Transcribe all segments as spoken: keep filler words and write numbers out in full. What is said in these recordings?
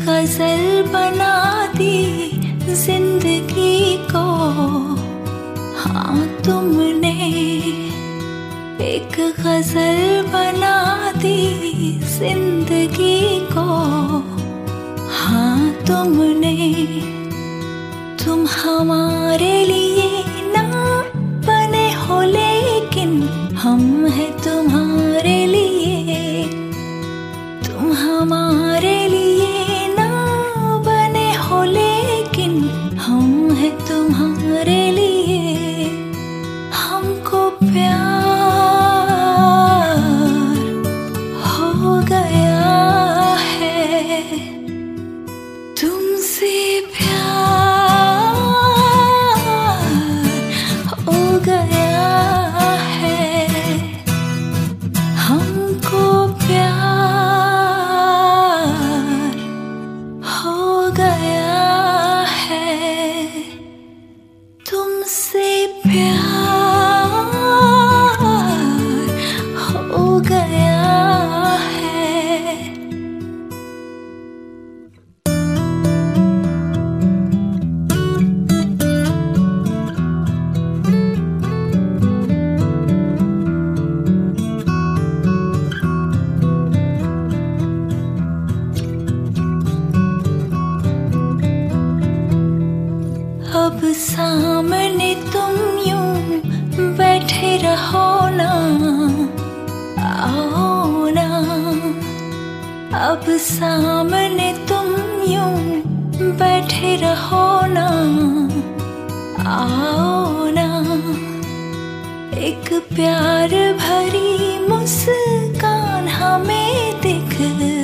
गजल बना दी जिंदगी को। हाँ तुमने एक गजल बना दी जिंदगी को। हाँ तुमने, तुम हमारे लिए ना बने हो लेकिन हम हैं तुम्हारे लिए। तुम हमारे लिए ना बने हो लेकिन हम हैं तुम्हारे लिए। हमको प्यार हो गया है तुमसे, प्यार हो गया है हमको, प्यार हो गया है तुमसे, प्यार हो गया है। अब सामने तुम यूं बैठे रहो ना, आओ ना। अब सामने तुम यूं बैठे रहो ना, आओ ना। एक प्यार भरी मुस्कान हमें दिख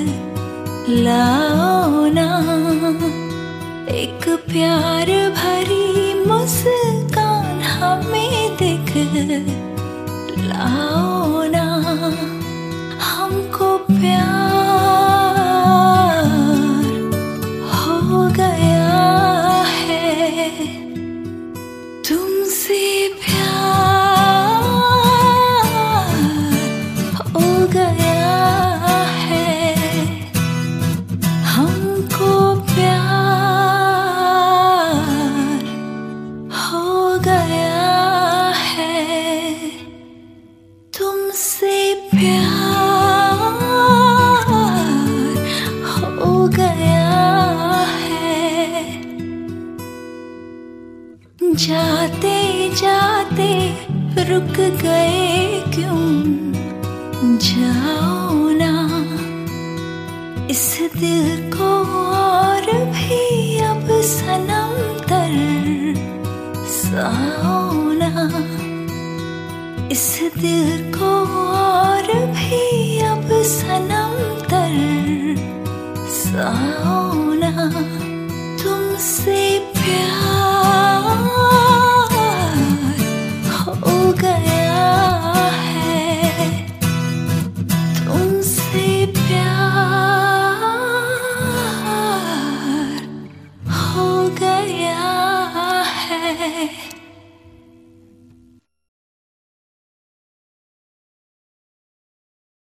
लाओ ना। एक प्यार भरी मुस्कान हमें दिख लाओ ना। हमको प्यार हो गया है तुमसे, प्यार हो गया है हमको, प्यार हो गया है तुमसे, प्यार हो गया है। जाते जाते रुक गए क्यों, जाओ ना। इस दिल को और भी अब सनम तरसाओ ना। इस दिल को और भी अब सनम